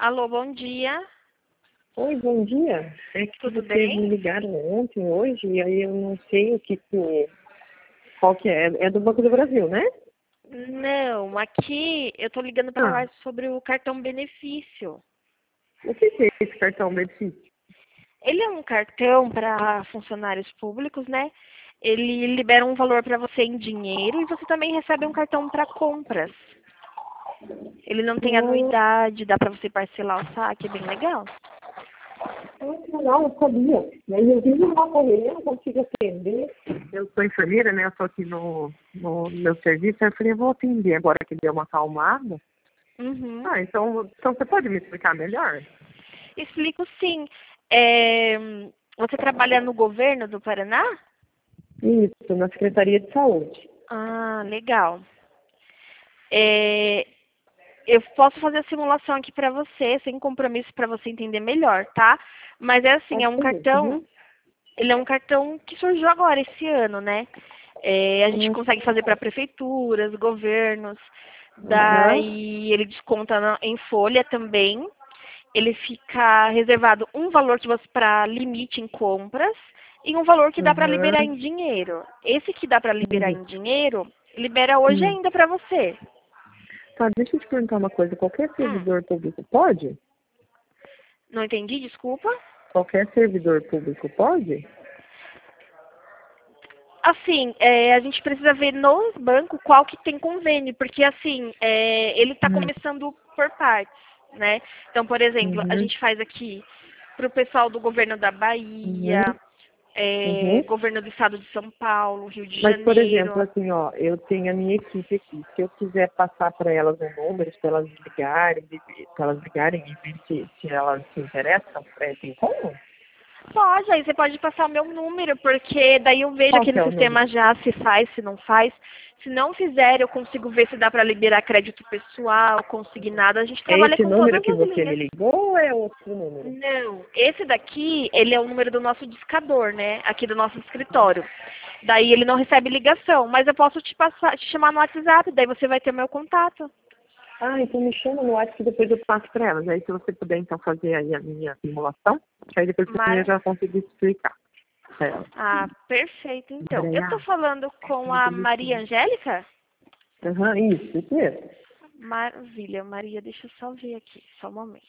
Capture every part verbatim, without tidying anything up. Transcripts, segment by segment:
Alô, bom dia. Oi, bom dia. É que Tudo vocês bem? me ligaram ontem, hoje, e aí eu não sei o que que... Qual que é? É do Banco do Brasil, né? Não, aqui eu tô ligando para Ah, falar sobre o cartão benefício. o que que é esse cartão benefício? Ele é um cartão para funcionários públicos, né? Ele libera um valor para você em dinheiro e você também recebe um cartão para compras. Ele não tem Não, anuidade, dá para você parcelar o saque, é bem legal. não, não sabia. Mas eu vivo numa correria, não consigo atender. Eu sou enfermeira, né? Eu tô aqui no, no meu serviço, aí eu falei, eu vou atender agora que deu uma acalmada. Uhum. Ah, então, então você pode me explicar melhor? Explico sim. É, Você trabalha no governo do Paraná? Isso, na Secretaria de Saúde. Ah, legal. É, Eu posso fazer a simulação aqui para você, sem compromisso para você entender melhor, tá? Mas é assim, é Pode um fazer. cartão, Uhum. ele é um cartão que surgiu agora esse ano, né? É, a gente Uhum. consegue fazer para prefeituras, governos, Aham. daí ele desconta na- em folha também. Ele fica reservado um valor que você para limite em compras e um valor que dá para liberar em Aham. dinheiro. Esse que dá para liberar Uhum. em dinheiro, libera hoje Hum. ainda para você. Tá, deixa eu te perguntar uma coisa. Qualquer Hum, servidor público pode? não entendi, desculpa. Qualquer servidor público pode? Assim, é, a gente precisa ver no banco qual que tem convênio, porque assim, é, ele está Uhum. começando por partes, né? Então, por exemplo, a Uhum. gente faz aqui para o pessoal do governo da Uhum. Bahia, é, Uhum. governo do estado de São Paulo, Rio de Mas, por exemplo, Janeiro. assim, ó, eu tenho a minha equipe aqui. Se eu quiser passar para elas o número, para elas ligarem, para elas ligarem e ver se, se elas se interessam, é, tem como? Pode, aí você pode passar o meu número, porque daí eu vejo Qual aqui que no é o sistema número? já se faz, se não faz. Se não fizer, eu consigo ver se dá para liberar crédito pessoal, consignado. A gente É trabalha esse com número todas que as você me linhas. ligou ou é outro número? Não, esse daqui, ele é o número do nosso discador, né? Aqui do nosso escritório. Daí ele não recebe ligação, mas eu posso te passar, te chamar no WhatsApp, daí você vai ter meu contato. Ah, então me chama no WhatsApp que depois eu passo para elas. Aí se você puder então fazer aí a minha simulação, que aí depois você Mar... já conseguir explicar para elas. Ah, perfeito, então. Eu tô Maria, falando com uma a Maria delícia. Angélica? Aham, isso, isso mesmo. Maravilha, Maria, deixa eu só ver aqui, só um momento.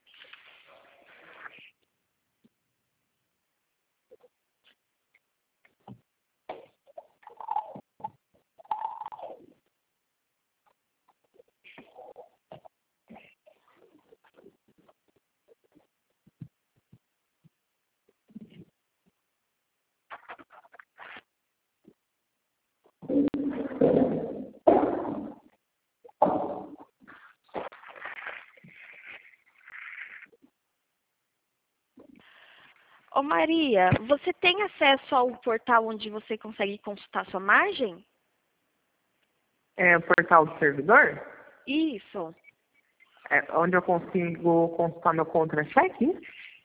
Ô Maria, você tem acesso ao portal onde você consegue consultar sua margem? É o portal do servidor, Isso. é onde eu consigo consultar meu contra-cheque.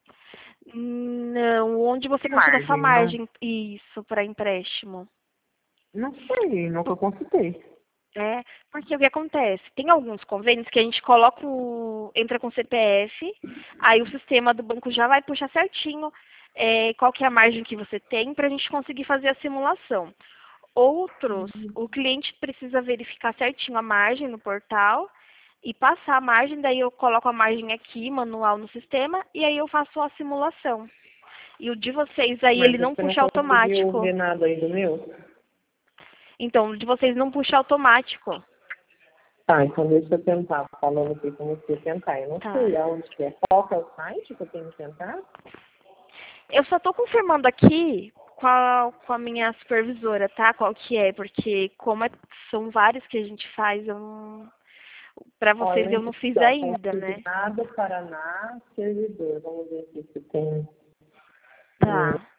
Não, onde você Que consulta sua margem? Não, margem, isso, para empréstimo. não sei, nunca consultei. É, porque o que acontece? Tem alguns convênios que a gente coloca o, entra com C P F, aí o sistema do banco já vai puxar certinho é, qual que é a margem que você tem para a gente conseguir fazer a simulação. Outros, o cliente precisa verificar certinho a margem no portal e passar a margem, daí eu coloco a margem aqui, manual no sistema, e aí eu faço a simulação. E o de vocês aí, Mas ele não você não puxa conseguiu automático. ver nada aí do meu? Então, o de vocês não puxa automático. Tá, então deixa eu tentar. Falando aqui, comecei a tentar. Eu não Tá. sei aonde que é. Qual que é o site que eu tenho que tentar? Eu só tô confirmando aqui com a, com a minha supervisora, tá? Qual que é, porque como é- são vários que a gente faz, eu não, pra Ó, vocês eu eu não entrei fiz aqui, ó, ainda, né? consignado Paraná, servidor. Vamos ver aqui se tem um Tá.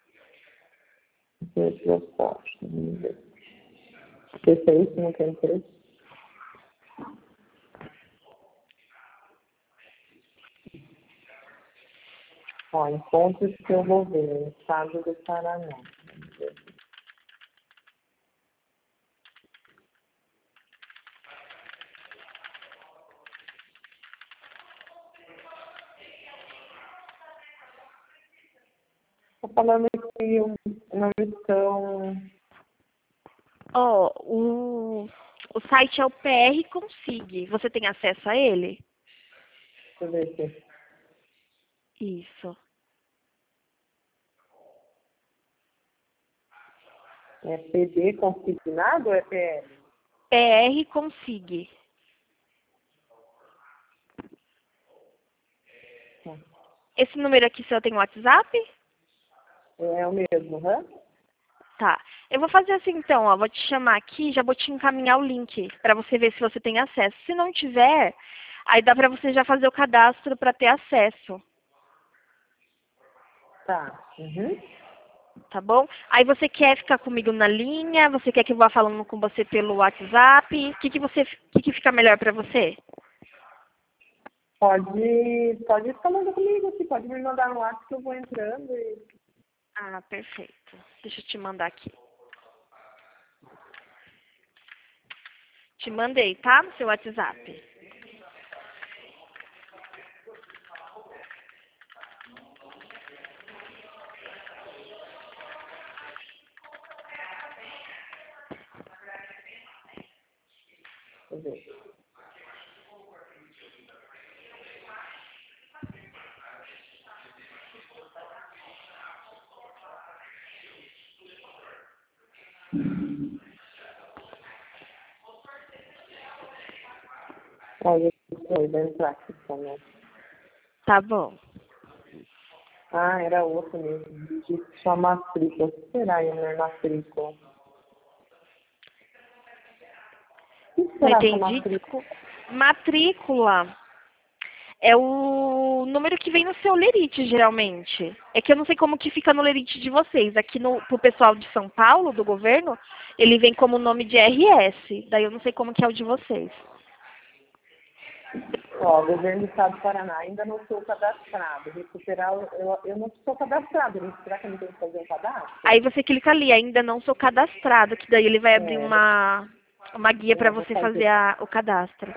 proposta. Vamos ver. Se é isso, não tem preço. Ó, encontros que eu vou ver no estado do Paraná. Vamos ver. falando que não estão... Ó, o, o site é o P R Consig. Você tem acesso a ele? Deixa eu ver aqui. Isso. É P D consignado ou é P R? P R Consig. Esse número aqui seu tem WhatsApp? É o mesmo, hã? Tá. Eu vou fazer assim então, ó. Vou te chamar aqui, já vou te encaminhar o link pra você ver se você tem acesso. Se não tiver, aí dá pra você já fazer o cadastro pra ter acesso. Tá. Uhum. Tá bom? Aí você quer ficar comigo na linha? Você quer que eu vá falando com você pelo WhatsApp? O que que você, o que que fica melhor pra você? Pode, pode ir falando comigo aqui, pode me mandar no WhatsApp que eu vou entrando e... Ah, perfeito. Deixa eu te mandar aqui. Te mandei, tá? No seu WhatsApp. Deixa eu ver. Aí eu vou entrar aqui também. Tá bom. Ah, era outro mesmo. Disse só matrícula. O que será, Ener, matrícula? O que Não será essa entendi. matrícula? Matrícula é o número que vem no seu lerite, geralmente. É que eu não sei como que fica no lerite de vocês. Aqui no, pro pessoal de São Paulo, do governo, ele vem como nome de R S. Daí eu não sei como que é o de vocês. Ó, governo do Estado do Paraná, ainda não sou cadastrado. Recuperar, eu, eu não sou cadastrado. né? Será que eu não tenho que fazer um cadastro? Aí você clica ali, ainda não sou cadastrado, que daí ele vai abrir É, uma, uma guia para eu vou você fazer fazer. a, o cadastro.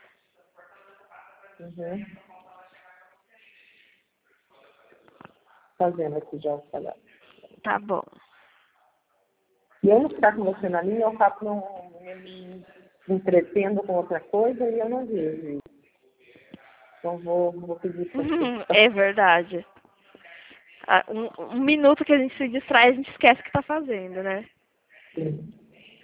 Uhum. Fazendo aqui já o cadastro. Tá bom. E eu não ficar com você na linha, eu acabo não, me, me entretendo com outra coisa e eu não vejo isso. Então vou, vou pedir para você. É verdade. Ah, Um, um minuto que a gente se distrai, a gente esquece o que tá fazendo, né? Sim.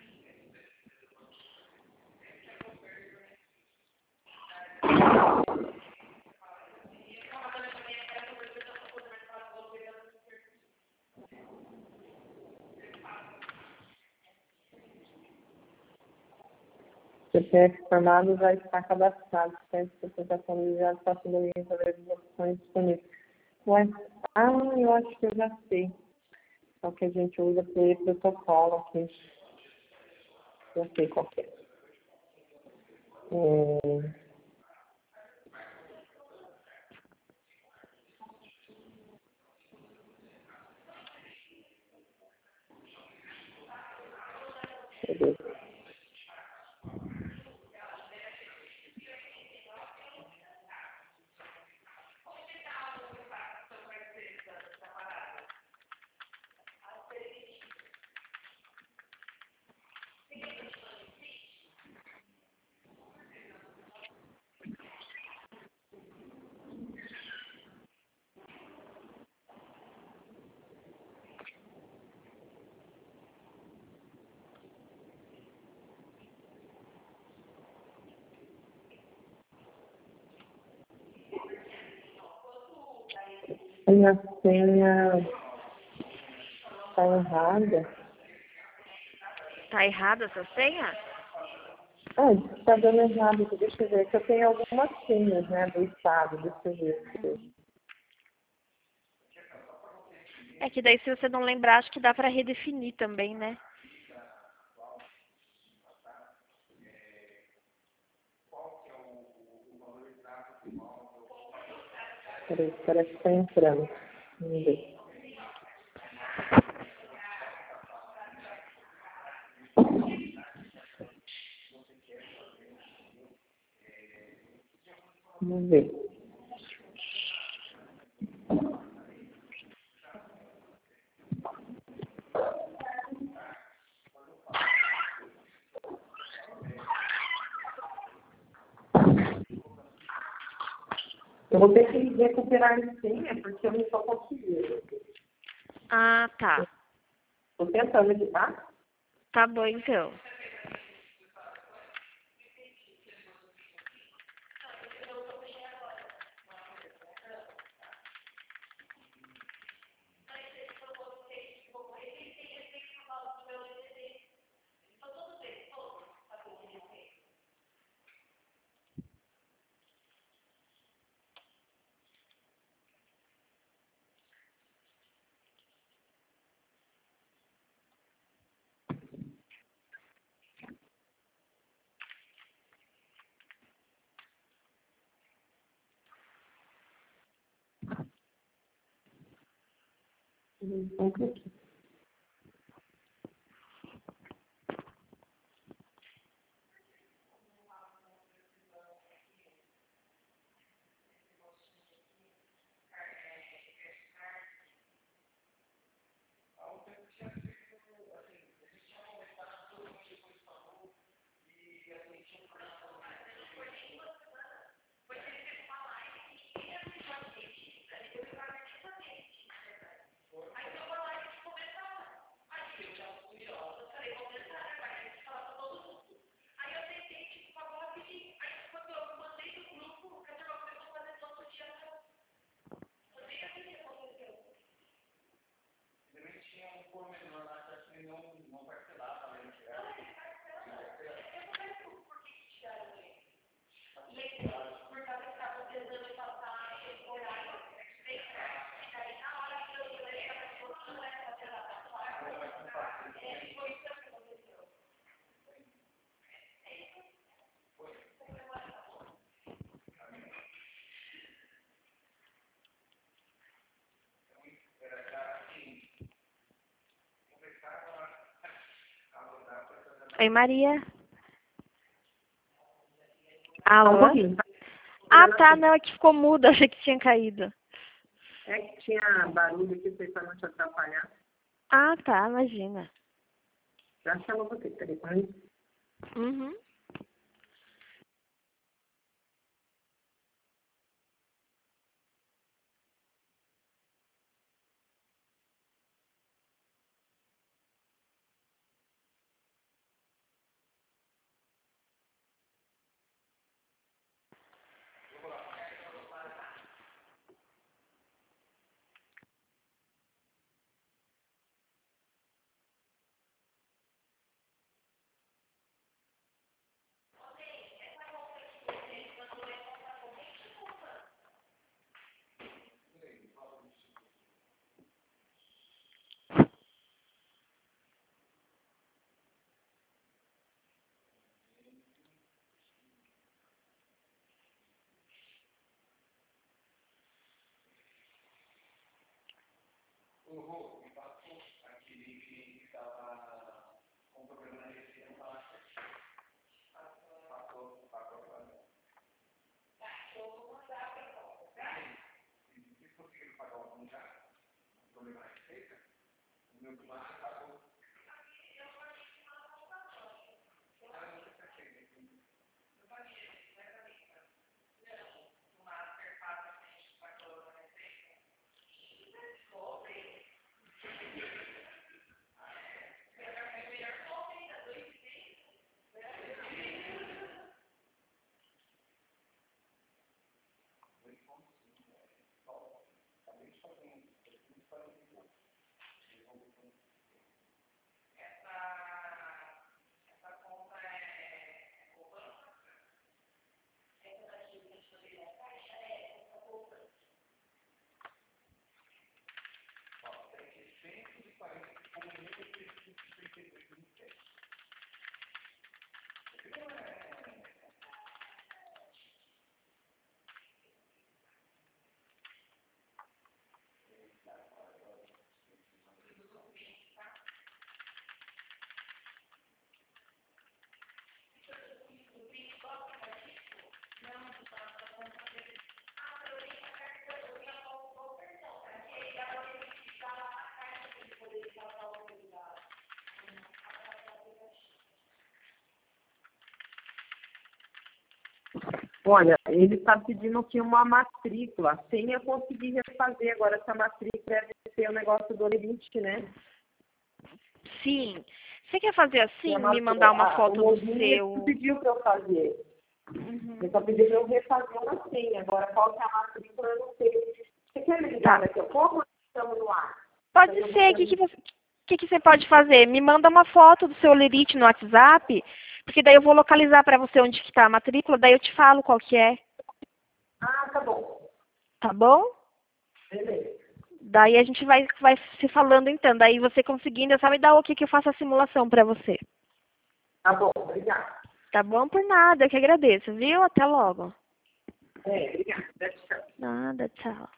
C P F formado já está cadastrado, sem sustentação de já está sendo orientada as opções disponíveis. Mas, ah, eu acho que eu já sei. É o que a gente usa para o protocolo aqui. Já sei qual que é. É, deixa eu ver. A minha senha está errada. Tá errada essa senha? Ah, está dando errado aqui. Deixa eu ver. Que eu tenho algumas senhas, né, do estado. Deixa eu ver. É que daí se você não lembrar, acho que dá pra redefinir também, né? Peraí, parece que está entrando. Vamos ver. Vamos ver. Eu vou ter que recuperar a senha, porque eu não estou conseguindo. Ah, tá. Estou tentando aqui, tá? Tá bom, então. Um pouquinho. Oi, Maria. Ah, um Alô? pouquinho. Tá? Ah, tá. Não, é que ficou mudo. Achei que tinha caído. É que tinha barulho aqui, para não te atrapalhar. Ah, tá. Imagina. Já chamou você, telefone. Uhum. Olha, ele está pedindo aqui uma matrícula. Sem eu conseguir refazer agora essa matrícula, deve ser o negócio do limite, né? Sim. Você quer fazer assim, É uma- me mandar uma a- foto o do Modinho seu... pediu para eu fazer. Uhum. Ele só pediu para eu refazer uma senha. Agora, qual que é a matrícula, eu não sei. Você quer me Tá. ligar daqui a pouco ou estamos no ar? Pode Eu ser. vou O que, que, você, que, que você pode fazer? Me manda uma foto do seu lerite no WhatsApp, porque daí eu vou localizar para você onde que tá a matrícula, daí eu te falo qual que é. Ah, tá bom. Tá bom? Beleza. Daí a gente vai, vai se falando então. Daí você conseguindo, é só me dar o que que eu faço a simulação para você. Tá bom, obrigada. Tá bom? Por nada, eu que agradeço, viu? Até logo. É, obrigada. Tchau. Nada, tchau.